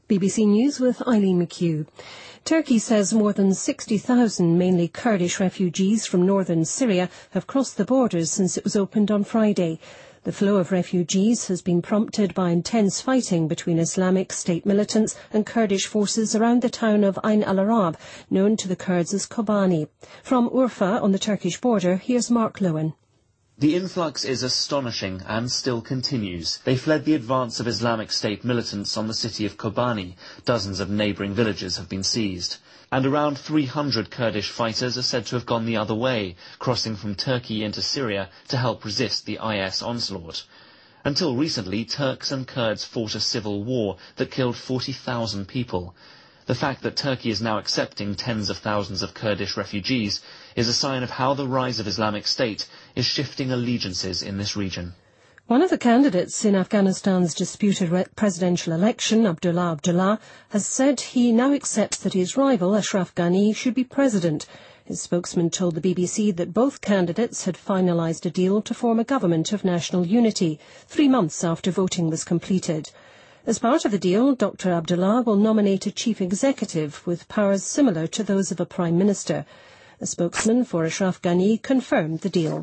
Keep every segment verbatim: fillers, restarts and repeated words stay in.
B B C News with Eileen McHugh. Turkey says more than sixty thousand, mainly Kurdish refugees from northern Syria, have crossed the borders since it was opened on Friday. The flow of refugees has been prompted by intense fighting between Islamic State militants and Kurdish forces around the town of Ain al-Arab, known to the Kurds as Kobani. From Urfa on the Turkish border, here's Mark Lowen. The influx is astonishing and still continues. They fled the advance of Islamic State militants on the city of Kobani. Dozens of neighbouring villages have been seized. And around three hundred Kurdish fighters are said to have gone the other way, crossing from Turkey into Syria to help resist the I S onslaught. Until recently, Turks and Kurds fought a civil war that killed forty thousand people. The fact that Turkey is now accepting tens of thousands of Kurdish refugees is a sign of how the rise of Islamic State is shifting allegiances in this region. One of the candidates in Afghanistan's disputed presidential election, Abdullah Abdullah, has said he now accepts that his rival, Ashraf Ghani, should be president. His spokesman told the B B C that both candidates had finalised a deal to form a government of national unity, three months after voting was completed. As part of the deal, Doctor Abdullah will nominate a chief executive with powers similar to those of a prime minister. A spokesman for Ashraf Ghani confirmed the deal.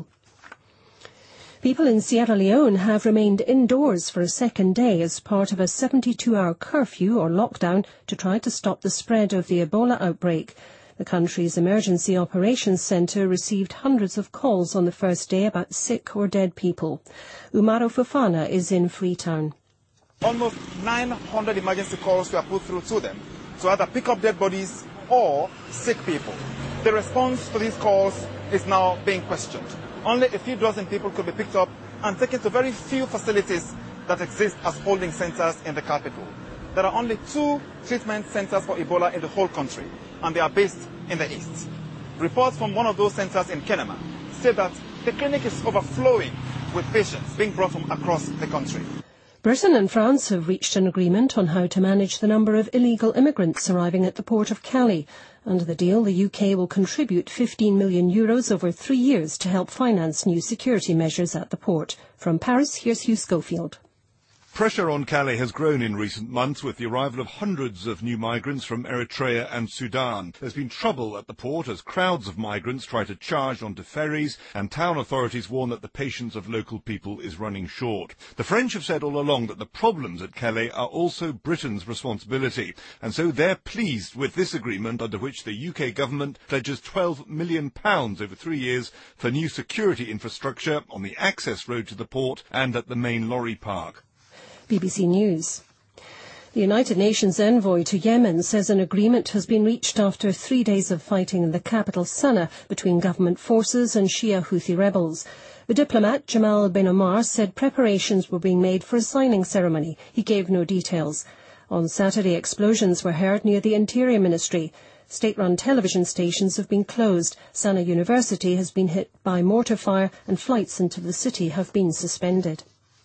People in Sierra Leone have remained indoors for a second day as part of a seventy-two hour curfew or lockdown to try to stop the spread of the Ebola outbreak. The country's Emergency Operations Centre received hundreds of calls on the first day about sick or dead people. Umaro Fofana is in Freetown. Almost nine hundred emergency calls were put through to them to either pick up dead bodies or sick people. The response to these calls is now being questioned. Only a few dozen people could be picked up and taken to very few facilities that exist as holding centers in the capital. There are only two treatment centers for Ebola in the whole country, and they are based in the east. Reports from one of those centers in Kenema say that the clinic is overflowing with patients being brought from across the country. Britain and France have reached an agreement on how to manage the number of illegal immigrants arriving at the port of Calais. Under the deal, the U K will contribute fifteen million euros over three years to help finance new security measures at the port. From Paris, here's Hugh Schofield. Pressure on Calais has grown in recent months with the arrival of hundreds of new migrants from Eritrea and Sudan. There's been trouble at the port as crowds of migrants try to charge onto ferries, and town authorities warn that the patience of local people is running short. The French have said all along that the problems at Calais are also Britain's responsibility, and so they're pleased with this agreement under which the U K government pledges twelve million pounds over three years for new security infrastructure on the access road to the port and at the main lorry park. B B C News. The United Nations envoy to Yemen says an agreement has been reached after three days of fighting in the capital Sana'a between government forces and Shia Houthi rebels. The diplomat, Jamal Ben Omar, said preparations were being made for a signing ceremony. He gave no details. On Saturday, explosions were heard near the Interior Ministry. State-run television stations have been closed. Sana'a University has been hit by mortar fire and flights into the city have been suspended.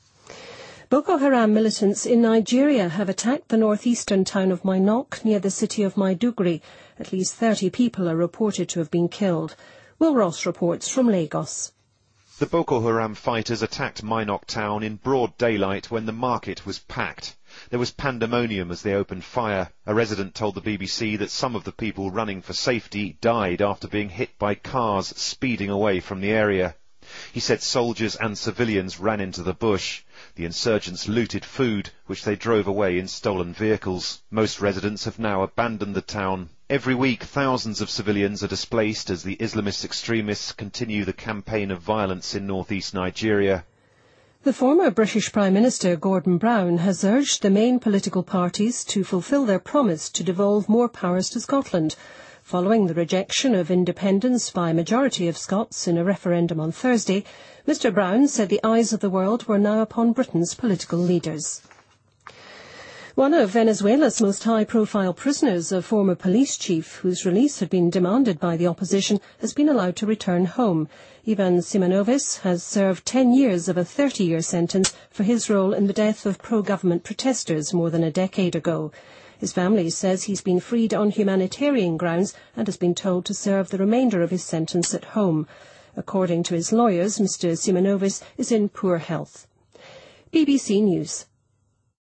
Boko Haram militants in Nigeria have attacked the northeastern town of Minok near the city of Maiduguri. At least thirty people are reported to have been killed. Will Ross reports from Lagos. The Boko Haram fighters attacked Minok town in broad daylight when the market was packed. There was pandemonium as they opened fire. A resident told the B B C that some of the people running for safety died after being hit by cars speeding away from the area. He said soldiers and civilians ran into the bush. The insurgents looted food, which they drove away in stolen vehicles. Most residents have now abandoned the town. Every week, thousands of civilians are displaced as the Islamist extremists continue the campaign of violence in northeast Nigeria. The former British Prime Minister Gordon Brown has urged the main political parties to fulfil their promise to devolve more powers to Scotland. Following the rejection of independence by a majority of Scots in a referendum on Thursday, Mr Brown said the eyes of the world were now upon Britain's political leaders. One of Venezuela's most high-profile prisoners, a former police chief whose release had been demanded by the opposition, has been allowed to return home. Ivan Simonovic has served ten years of a thirty-year sentence for his role in the death of pro-government protesters more than a decade ago. His family says he's been freed on humanitarian grounds and has been told to serve the remainder of his sentence at home. According to his lawyers, Mr Simonovic is in poor health. B B C News.